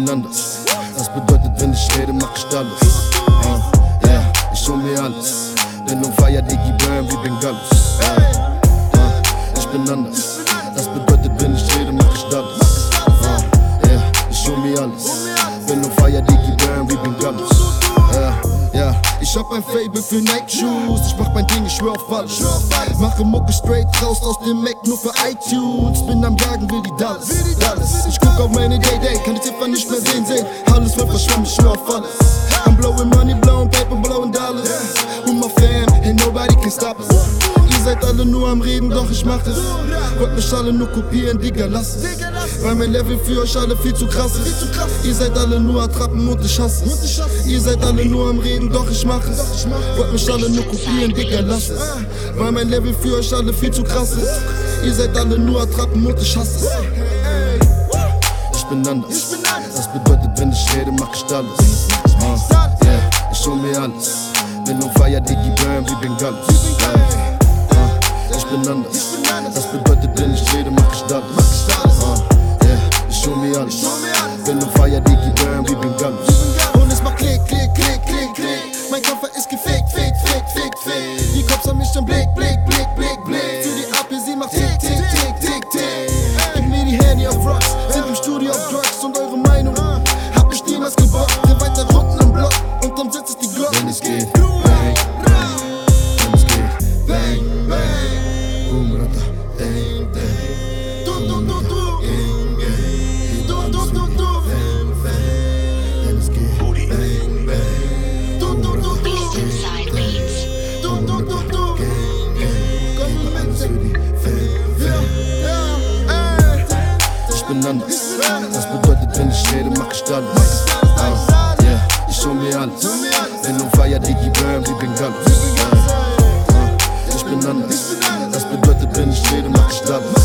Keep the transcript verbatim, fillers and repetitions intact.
bin anders. Das bedeutet, wenn ich rede, mach ich alles. uh, yeah, Ich hol mir alles. Bin on fire, Diggi, burn wie Bengalos. uh, uh, Ich bin anders. Das bedeutet, wenn ich rede, mach ich alles. uh, yeah, Ich hol mir alles. Bin on fire, Diggi, burn wie Bengalos. uh, Yeah. Ich hab ein Fable für Nike-Shoes. Ich mach mein Ding, ich schwör auf alles. Mache Mucke straight raus aus dem Mac, nur für iTunes. Bin am Jagen, will die Dallas. Dallas. Ich guck auf meine Day-Day, kann die Ziffer nicht mehr sehen, sehen. Alles wird verschwommen, ich schwör auf alles. I'm blowing money, blowing paper, blowing dollars. Und my fam, and nobody can stop us. Ihr seid alle nur am Reden, doch ich mach es. Wollt mich alle nur kopieren, Digga, lass es. Weil mein Level für euch alle viel zu krass ist. Ihr seid alle nur Attrappen und ich hasse es. Ihr seid alle nur am Reden, doch ich mach es. Wollt mich alle nur kopieren, Digga, lass es. Weil mein Level für euch alle viel zu krass ist. Ihr seid alle nur Attrappen und ich hasse es. Ich bin anders. Das bedeutet, wenn ich rede, mach ich alles. uh, yeah. Ich hol mir alles. Bin on fire, Diggi, burn wie Bengalos. uh, uh, Ich bin anders. Das bedeutet, wenn ich rede, mach ich alles. uh, yeah. Ich hol mir alles. Bin on fire, Diggi, burn wie Bengalos. Und es macht Klick, Klick, Klick, Klick, Klick. Mein Koffer ist gefickt, fickt, fickt, fickt, fickt. Die Cops haben mich im Blick, Blick, Blick, Blick, Blick. Für die A P, sie macht Tick, Tick, Tick, Tick, Tick. Gib mir die Handy auf Rocks, sind im Studio auf Drugs und eure Meinung hab ich niemals gebraucht. Wir weiter Runden im Block, unterm Sitz ist die Glocke. Wenn es geht, bang, bang. Wenn es geht, bang, bang. Boom, rata, dang, dang. Du, du, du, du. Gang, gang. Du, du, du, du. Fan, fan. Wenn es geht, bang, bang. Du, du, du, du. Inside Beats. Du, du, du, du. Gang, gang. Komm mit für die Fan, fan. Ja, ja, ey. Ich bin anders. Das bedeutet, wenn ich rede, mach ich alles. uh, yeah. Ich hol mir alles. Bin on fire, Diggi, burn wie Bengalos. uh, uh, Ich bin anders. Das bedeutet, wenn ich rede, mach ich alles.